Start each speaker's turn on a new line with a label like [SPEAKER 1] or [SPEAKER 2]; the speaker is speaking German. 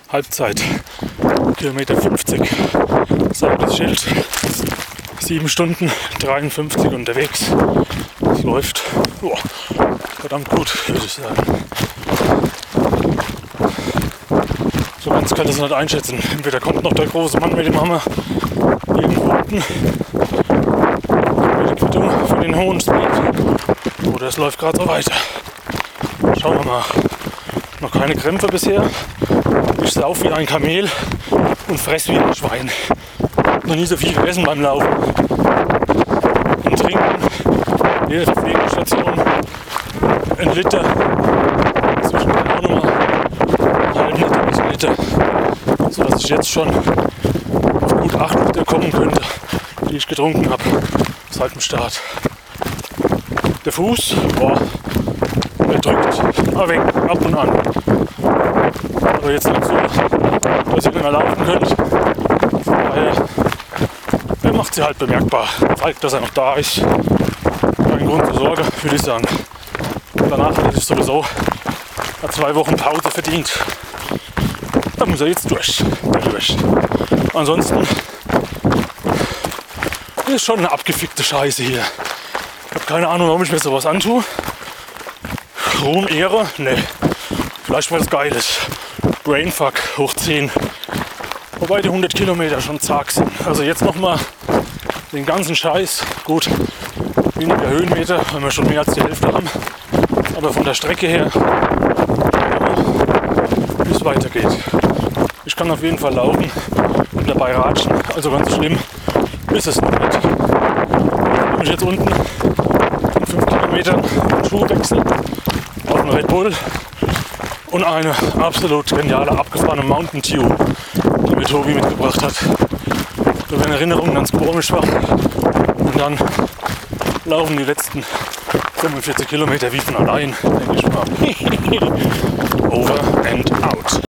[SPEAKER 1] Halbzeit. Kilometer 50. Sagt das Schild. 7 Stunden 53 unterwegs. Das läuft verdammt gut, würde ich sagen. So ganz kann ich es nicht einschätzen. Entweder kommt noch der große Mann mit dem Hammer irgendwo unten mit der Quittung für den hohen Speed. Oder es läuft gerade so weiter. Schauen wir mal. Noch keine Krämpfe bisher. Ich sauf wie ein Kamel und fress wie ein Schwein. Noch nie so viel gegessen beim Laufen. Und trinken. Jede Verpflegungsstation 1 Liter. Zwischen auch nochmal 1,5 Liter bis 1 Liter. Sodass ich jetzt schon auf gut 8 Liter kommen könnte, die ich getrunken habe seit dem Start. Der Fuß, der drückt ein wenig ab und an. Aber jetzt nicht so, dass ihr länger laufen könnt. Daher, er macht sie halt bemerkbar. Zeigt, dass er noch da ist. Kein Grund zur Sorge, würde ich sagen. Danach hat er sich sowieso 2 Wochen Pause verdient. Da muss er jetzt durch. Ansonsten ist schon eine abgefickte Scheiße hier. Ich habe keine Ahnung, warum ich mir sowas antue. Ruhm, Ehre? Ne. Vielleicht weil es geil ist. Brainfuck hoch 10. Wobei die 100 Kilometer schon zack sind. Also jetzt nochmal den ganzen Scheiß. Gut, weniger Höhenmeter, weil wir schon mehr als die Hälfte haben. Aber von der Strecke her, wie es weitergeht. Ich kann auf jeden Fall laufen und dabei ratschen. Also ganz schlimm ist es noch nicht. Ich habe mich jetzt unten in 5 Kilometern Schuhwechsel auf einen Red Bull und eine absolut geniale abgefahrene Mountain Dew, die mir Tobi mitgebracht hat. Da werden Erinnerungen ans Gormisch wach und dann laufen die letzten 45 Kilometer wie von allein, denke ich mal. Over and out.